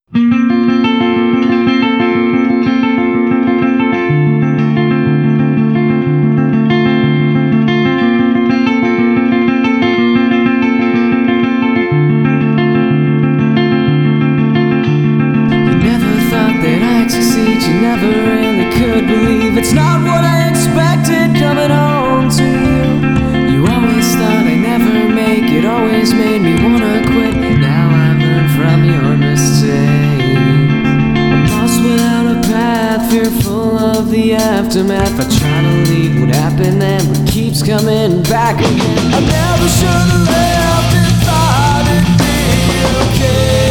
You never really could believe it's not what I expected coming home to you. You always thought I'd never make it, always made me wanna quit. Now I've learned from your mistakes. I'm lost without a path, fearful of the aftermath. I try to leave what happened and what keeps coming back again. I never should have left and thought it'd be okay.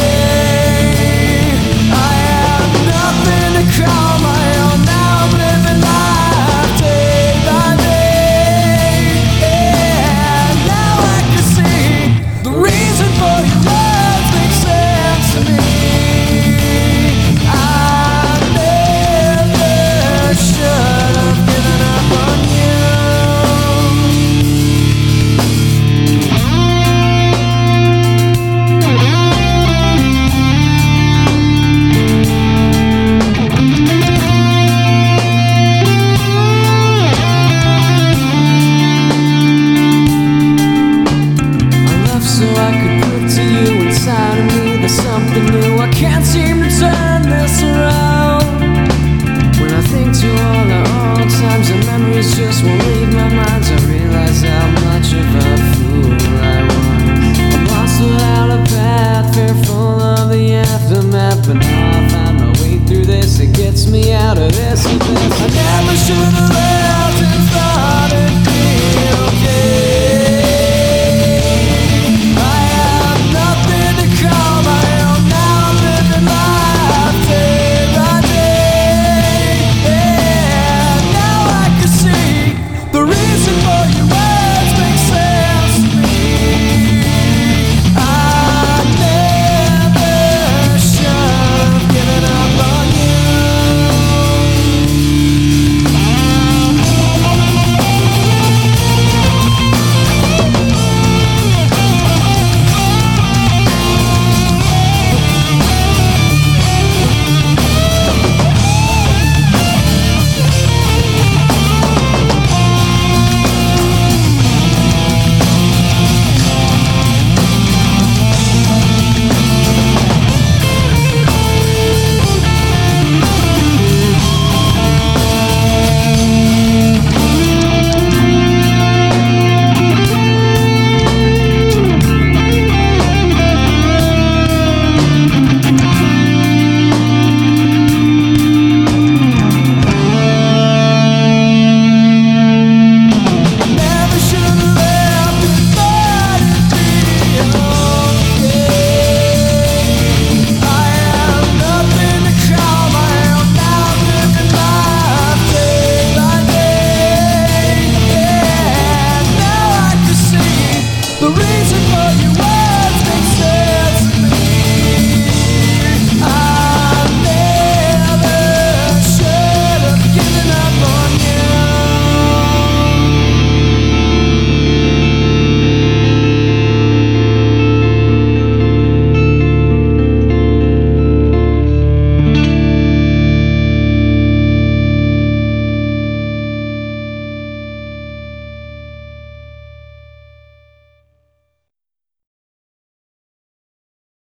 Call my own, now I'm living life day by day. Yeah, now I can see the reason for your words makes sense to me. I never should have given up on you. Something new, I can't seem to turn this around. When I think to all the old times, the memories just won't leave my mind. I realize how much of a fool I was. I'm lost without a path, fearful of the aftermath. But now I find my way through this, it gets me out of this. I never should have left and